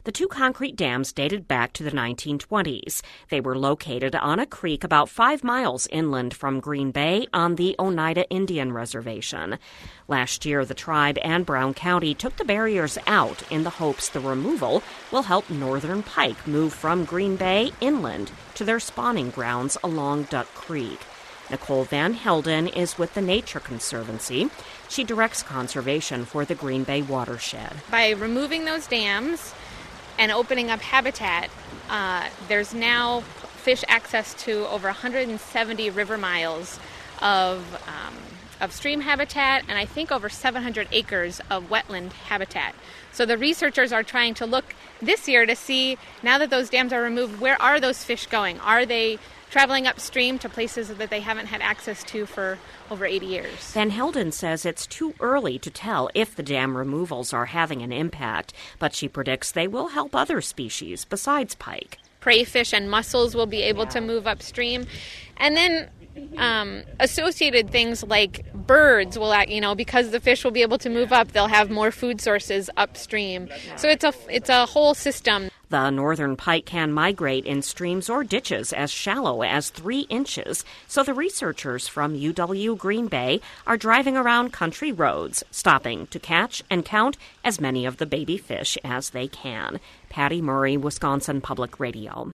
The two concrete dams dated back to the 1920s. They were located on a creek about 5 miles inland from Green Bay on the Oneida Indian Reservation. Last year, the tribe and Brown County took the barriers out in the hopes the removal will help northern pike move from Green Bay inland to their spawning grounds along Duck Creek. Nicole Van Helden is with the Nature Conservancy. She directs conservation for the Green Bay watershed. By removing those dams and opening up habitat, there's now fish access to over 170 river miles of stream habitat, and I think over 700 acres of wetland habitat. So the researchers are trying to look this year to see, now that those dams are removed, where are those fish going? Are they traveling upstream to places that they haven't had access to for over 80 years? Van Helden says it's too early to tell if the dam removals are having an impact, but she predicts they will help other species besides pike. Crayfish and mussels will be able to move upstream. And then associated things like birds will, because the fish will be able to move up, they'll have more food sources upstream. So it's a whole system. The northern pike can migrate in streams or ditches as shallow as 3 inches, so the researchers from UW Green Bay are driving around country roads, stopping to catch and count as many of the baby fish as they can. Patty Murray, Wisconsin Public Radio.